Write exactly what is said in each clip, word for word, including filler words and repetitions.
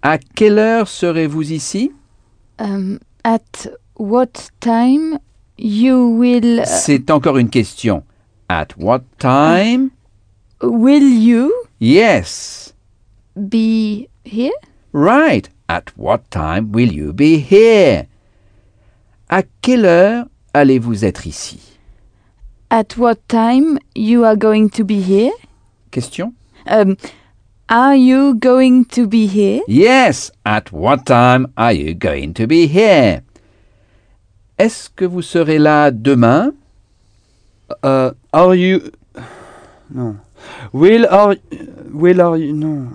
À quelle heure serez-vous ici? Um, at what time you will... Uh, C'est encore une question. At what time? will you Yes. be here? Right. At what time will you be here? À quelle heure allez-vous être ici? At what time you are going to be here? Question? Um, are you going to be here? Yes. At what time are you going to be here? Est-ce que vous serez là demain? Uh, are you... No. Will are... Will are you... No.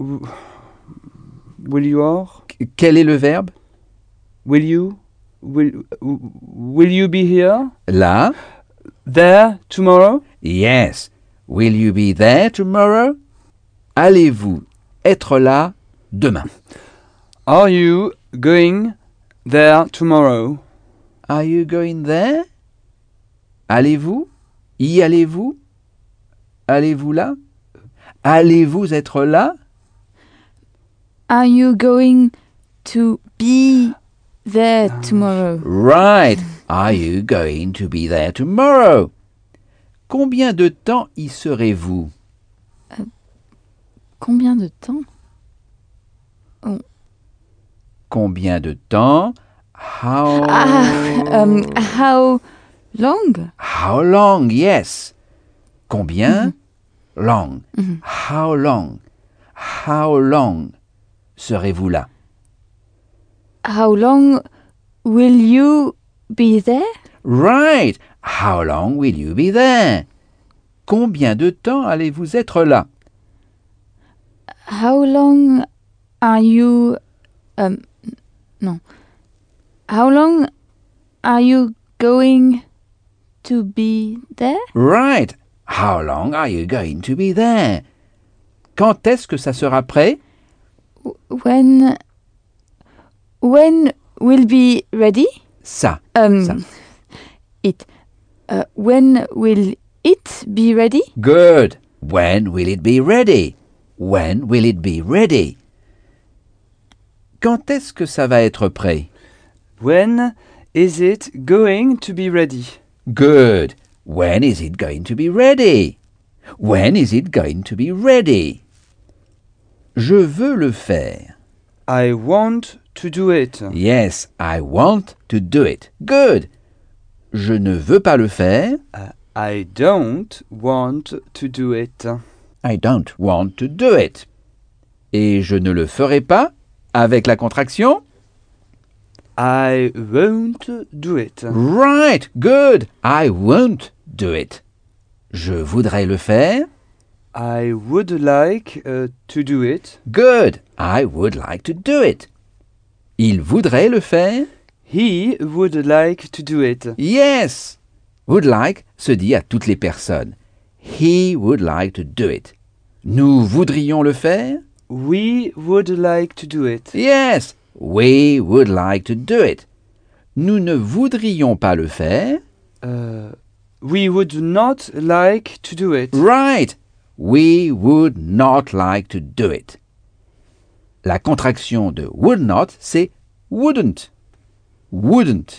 Will you are? Quel est le verbe? Will you? Will, will you be here? Là? There tomorrow? Yes. Will you be there tomorrow? Allez-vous être là demain? Are you going there tomorrow? Are you going there? Allez-vous? Y allez-vous? Allez-vous là? Allez-vous être là? Are you going to be there tomorrow? Right. Are you going to be there tomorrow? Combien de temps y serez-vous? Combien de temps? Oh. Combien de temps? How... Ah, um, how long? How long? Yes. Combien? Mm-hmm. Long. Mm-hmm. How long? How long serez-vous là? How long will you be there? Right. How long will you be there? Combien de temps allez-vous être là? How long are you... Um, no. How long are you going to be there? Right. How long are you going to be there? Quand est-ce que ça sera prêt? When... When will be ready? Ça. Um, ça. It. Uh, when will it be ready? Good. When will it be ready? When will it be ready? Quand est-ce que ça va être prêt? When is it going to be ready? Good. When is it going to be ready? When is it going to be ready? Je veux le faire. I want to do it. Yes, I want to do it. Good. Je ne veux pas le faire. Uh, I don't want to do it. I don't want to do it. Et je ne le ferai pas avec la contraction. I won't do it. Right, good. I won't do it. Je voudrais le faire. I would like uh, to do it. Good. I would like to do it. Il voudrait le faire. He would like to do it. Yes. Would like se dit à toutes les personnes. He would like to do it. Nous voudrions le faire. We would like to do it. Yes. We would like to do it. Nous ne voudrions pas le faire. Uh, we would not like to do it. Right. We would not like to do it. La contraction de would not, c'est wouldn't. Wouldn't.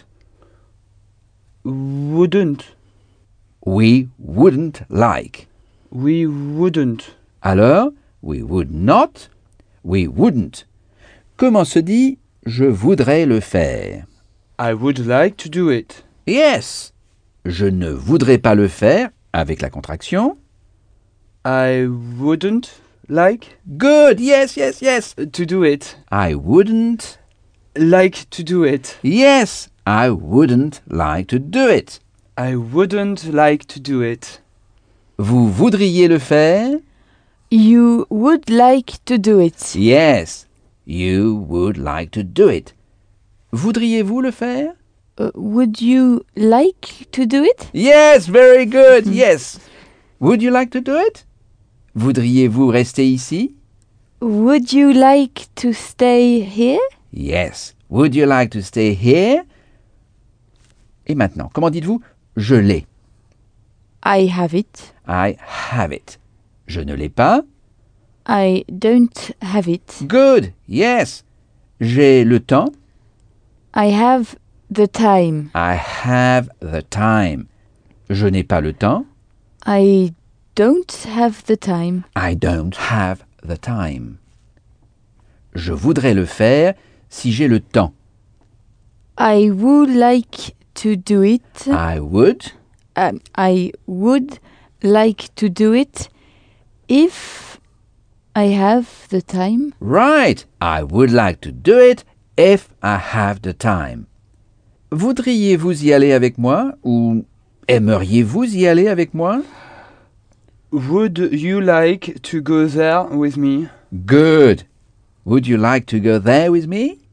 Wouldn't. We wouldn't like. We wouldn't. Alors, we would not, we wouldn't. Comment se dit je voudrais le faire? I would like to do it. Yes. Je ne voudrais pas le faire avec la contraction. I wouldn't like. Good. Yes, yes, yes. To do it. I wouldn't like to do it. Yes, I wouldn't like to do it. I wouldn't like to do it. Vous voudriez le faire? You would like to do it. Yes, you would like to do it. Voudriez-vous le faire? Uh, would you like to do it? Yes, very good. Yes. Would you like to do it? Voudriez-vous rester ici? Would you like to stay here? Yes. Would you like to stay here? Et maintenant, comment dites-vous? Je l'ai. I have it. I have it. Je ne l'ai pas. I don't have it. Good, yes. J'ai le temps. I have the time. I have the time. Je n'ai pas le temps. I don't have the time. I don't have the time. Je voudrais le faire si j'ai le temps. I would like to do it. I would. Um, I would like to do it if I have the time. Right. I would like to do it if I have the time. Voudriez-vous y aller avec moi ou aimeriez-vous y aller avec moi? Would you like to go there with me? Good. Would you like to go there with me?